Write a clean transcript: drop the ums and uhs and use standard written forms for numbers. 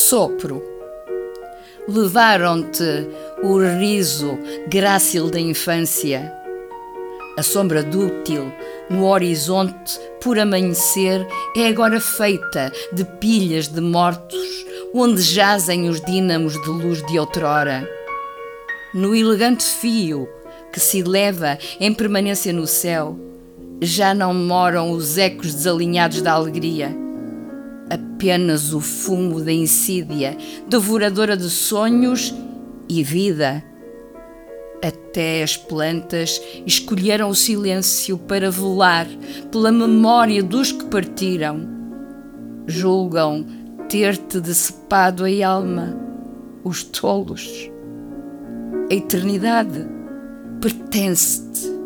Sopro. Levaram-te o riso grácil da infância. A sombra dútil no horizonte por amanhecer é agora feita de pilhas de mortos, onde jazem os dínamos de luz de outrora. No elegante fio que se eleva em permanência no céu, já não moram os ecos desalinhados da alegria. Apenas o fumo da insídia, devoradora de sonhos e vida. Até as plantas escolheram o silêncio para velar pela memória dos que partiram. Julgam ter-te decepado a alma, os tolos. A eternidade pertence-te.